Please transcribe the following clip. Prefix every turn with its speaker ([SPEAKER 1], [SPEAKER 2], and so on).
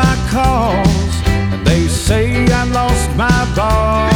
[SPEAKER 1] my calls, and they say I lost my boss.